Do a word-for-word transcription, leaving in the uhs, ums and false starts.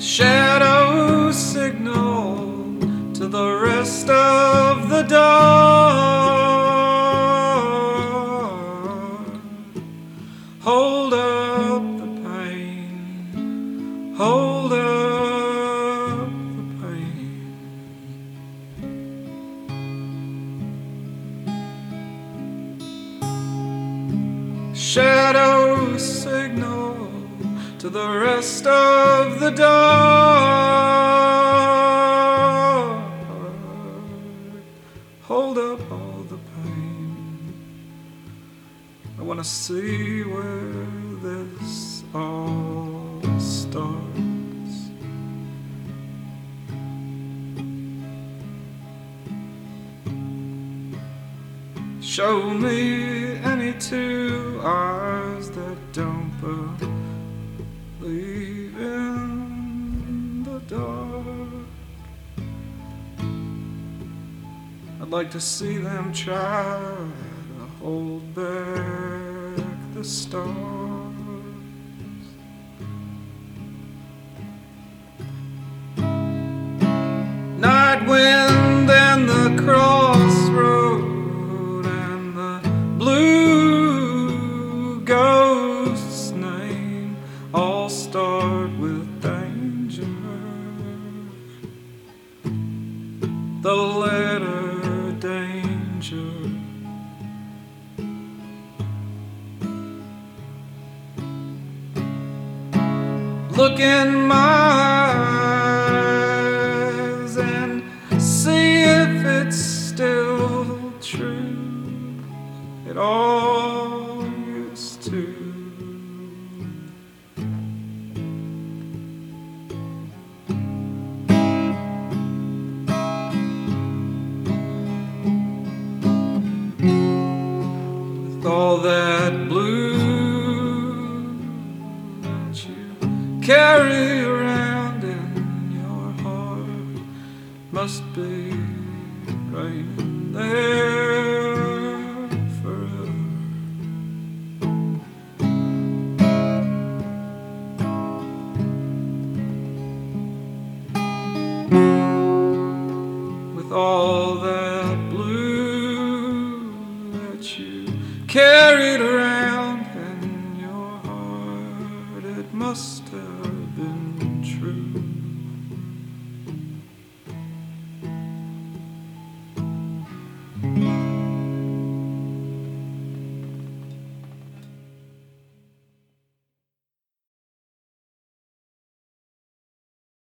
shadow signal to the rest of the dark. Hold up the pain, hold up the pain. Shadow signal to the rest of the dark. Hold up all the pain. I want to see where this all starts. Show me any two eyes that don't believe in the dark. I'd like to see them try to hold back the stars. Night wind and the crossroad and the blue ghost's name all start with danger. The letter danger. Look in my eyes and see if it's still true. It all used to. With all that blue that you carry around in your heart, must be right there forever. With all that blue that you carried around